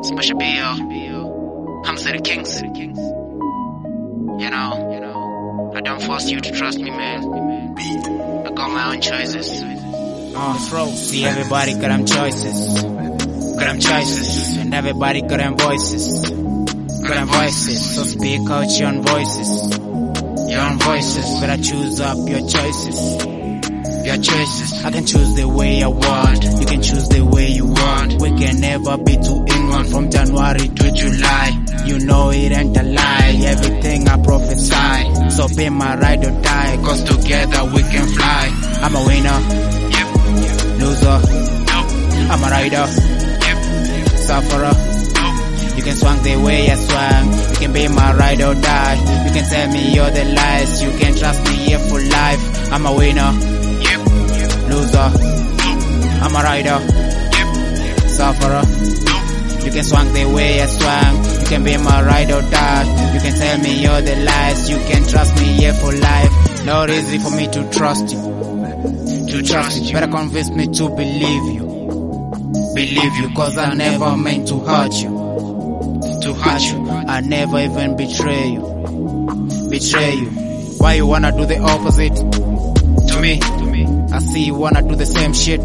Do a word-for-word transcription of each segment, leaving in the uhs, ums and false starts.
Special Bill, I'm City Kings. You know, you know, I don't force you to trust me, man. I got my own choices. Uh, bro, see everybody got them choices. Got them choices. And everybody got them voices. Got them voices. So speak out your own voices. Your own voices. Better choose up your choices. Your choices. I can choose the way I want. You can choose the way you want. We can never be two in one from January to July. You know it ain't a lie. Everything I prophesy. So be my ride or die. Cause together we can fly. I'm a winner. Yep. Loser. Nope. I'm a rider. Yep. Sufferer. Nope. You can swing the way I swang. You can be my ride or die. You can tell me all the lies. You can trust me here for life. I'm a winner. Yep. Loser. Nope. I'm a rider. Yep. Sufferer. Nope. You can swing the way I swang. You can be my ride or die. You can tell me all the lies. You can trust me here for life. Not easy for me to trust you. To trust you. Better convince me to believe you. Believe you, cause I never meant to hurt you. To hurt you. I never even betray you. Betray you. Why you wanna do the opposite? To me. To me. I see you wanna do the same shit.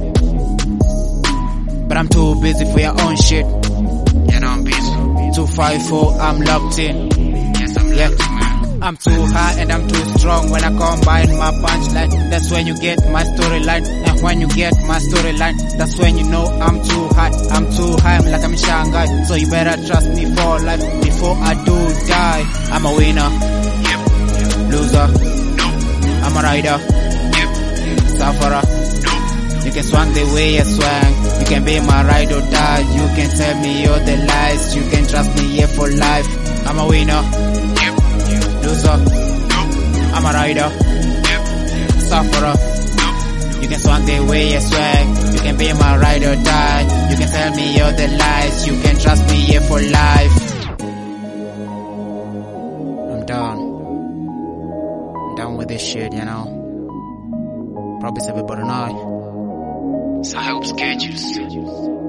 But I'm too busy for your own shit. You know I'm busy. two five four, I'm locked in. Yes, I'm Yeah. locked in, man. I'm too high and I'm too strong when I combine my punchline. That's when you get my storyline. And when you get my storyline, that's when you know I'm too high. I'm too high, I'm like I'm in Shanghai. So you better trust me for life before I do die. I'm a winner. Yep. Loser. Nope. I'm a rider. Yep. Sufferer. Nope. You can swing the way I swang. You can be my ride or die. You can tell me all the lies. You can trust me here for life. I'm a winner. Yep. Loser. Nope. I'm a rider. Yep. Sufferer. Nope. You can swing the way I swang. You can be my ride or die. You can tell me all the lies. You can trust me here for life. I'm done. I'm done with this shit, you know. Probably everybody know. So I hope schedules.